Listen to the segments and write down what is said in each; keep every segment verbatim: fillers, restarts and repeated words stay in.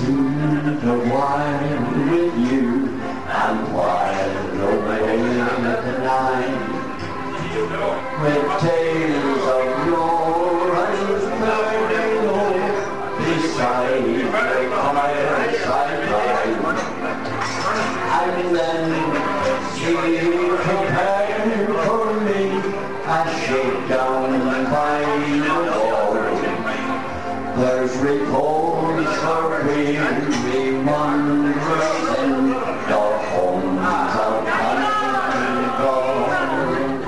seem to while with you and while away the night with tales of yore and learning beside the fireside light, and then she prepared for me a shakedown by the wall. There's repose for weary wanderers in the homes of country gone.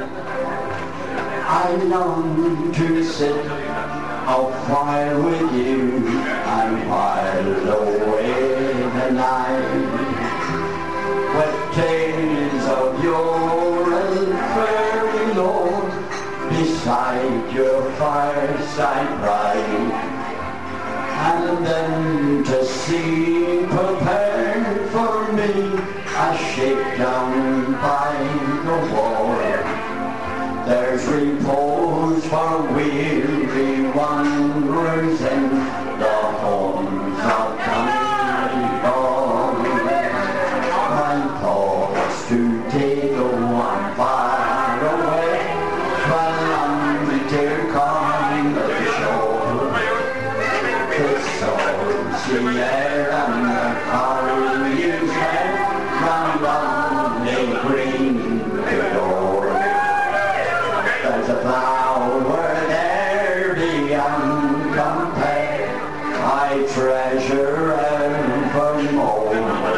I long to sit a while with you and while away the night with tales of yore and fairy lore beside your fireside bright, and then to see prepared for me a shakedown by the wall. There's repose for weary wanderers in the homes of country gone. My thoughts to take a one far away from the dear calm of the shore. The salty air and the Corrie's hair round lonely green the door. There's a flower there beyond compare I treasure evermore.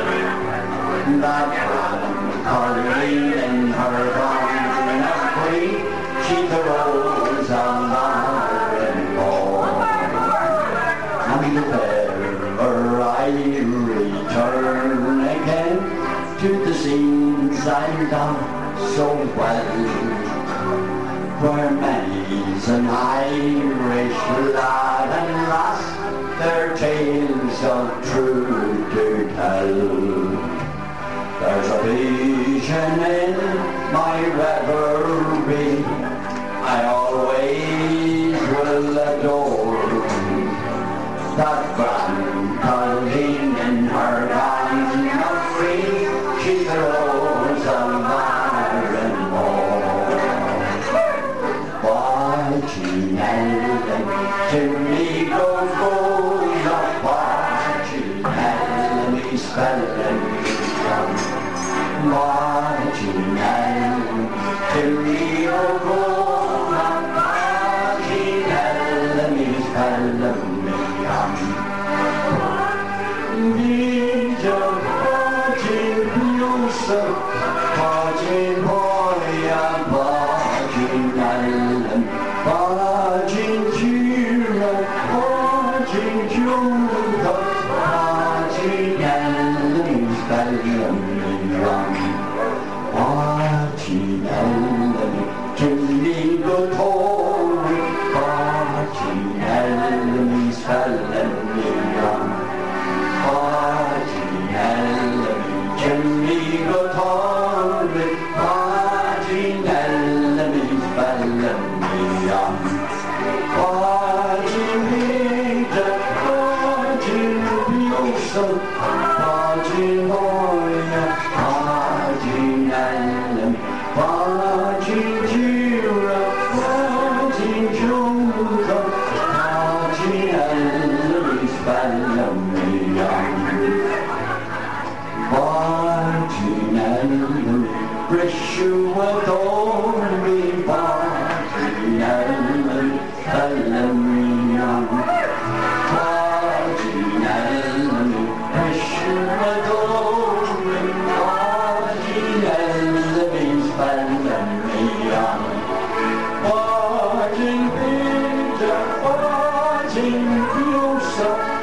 That one Corrie in her gown of green, she throws a and more. And if ever I return again to the scenes I love so well, where many's an Irish lad and lass their tales of true to tell. There's a vision in my reverie I always will adore. That grand Colleen in her gown of green, she throws a fire and more. Watching Ellen to me go goes up, watching Ellen spelling down. Watching Ellen to me go goes up, watching Ellen spelling down. Bija watching Yusuf, watching Hoya, watching Ellen, watching Jira, watching Judha, watching Ellen spelling wrong. Watching Ellen to me go forward, watching Ellen spelling wrong. Watching Ellen to me go forward, watching Ellen spelling wrong. Watching Peter, watching Yusuf, watching Hoya, watching Ellen, watching Jira, watching Judha, watching Ellen spelling wrong. Watching Ellen, Rishua Thornby, watching Ellen spelling wrong. Watching Ellen, Rishua Thornby, watching Ellen spelling wrong. Watching Peter, watching Yusuf,